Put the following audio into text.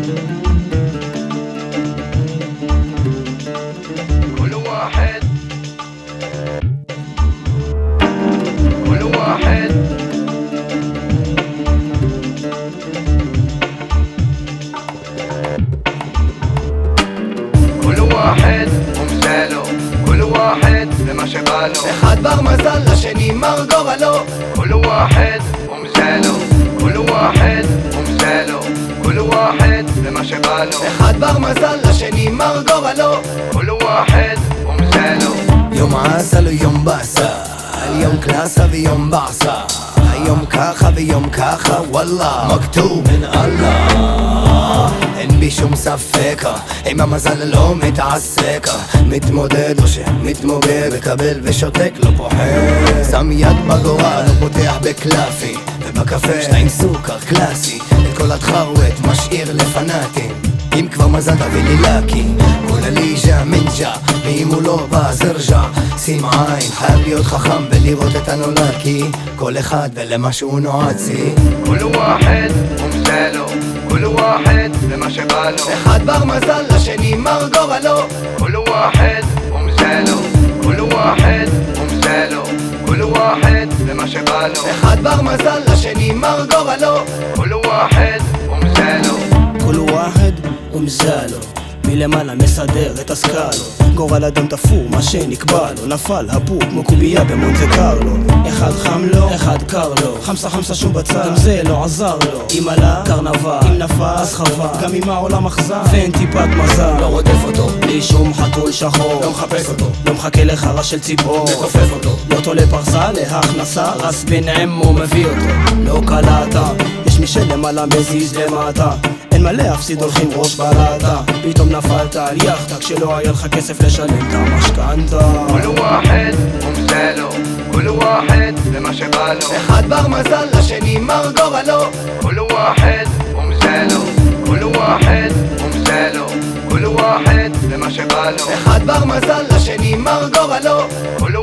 كل واحد كل واحد كل واحد ومثاله، كل واحد بما شباله. אחד בר מזל לשני מר גורלו. كل واحد ومثاله، كل واحد ومثاله، كل واحد بما شباله. אחד בר מזל לשני מר גורלו. كل واحد ومثاله. יום עסל ויום בסה, היום קלאסה ויום בעסה, היום ככה ויום ככה, וואלה מכתוב מן אללה. אין בי שום ספק, עם המזל לא מתעסק, מתמודד או שמתמוגג, מקבל ושותק לא פוחד. שם יד בגורל, לא פותח בקלפי, ובקפה שניים סוכר קלאסי, את כל התחרוות משאיר לפנאטים. אם כבר מזל תביא לי לקי, כולה ליג'ה מנג'ה, ואם הוא לא בא זרג'ה, שים עין, חייב להיות חכם ולראות את הנולד, כי כל אחד ולמה שהוא נועצי. كل واحد ومثاله، كل واحد بما شباله. אחד בר מזל לשני מר גורלו. كل واحد ومثاله، كل واحد ومثاله، كل واحد بما شباله. אחד בר מזל לשני מר גורלו. كل واحد ومثاله. כל ואחד ומזלו, מלמעלה מסדר את הסקאלו. גורל אדם תפור, מה שנקבע לו, נפל הפור כמו קובייה במונטה קרלו. אחד חם לו, אחד קר לו, חמסה שום בצד, גם זה לא עזר לו. אם עלה, קרנבל, אם נפל, אז חבל, גם אם העולם אכזר, ואין טיפת מזל. לא רודף אותו, בלי שום חתול שחור, לא מחפש אותו, לא מחכה לחרא של ציפור, מכופף אותו, לא תולה פרסה להכנסה, רס בנעם הוא מביא אותו. לא קלעת, יש מי שלמעלה מזיז למטה, אין מה להפסיד, הולכים ראש בלטה. פתאום נפלת על יחדה כשלא היה לך כסף לשלם את המשכנתה. كل واحد ومثاله، كل واحد بما شباله. אחד בר מזל לשני מר גורלו. كل واحد ومثاله، كل واحد ومثاله، كل واحد بما شباله. אחד בר מזל לשני מר גורלו. كل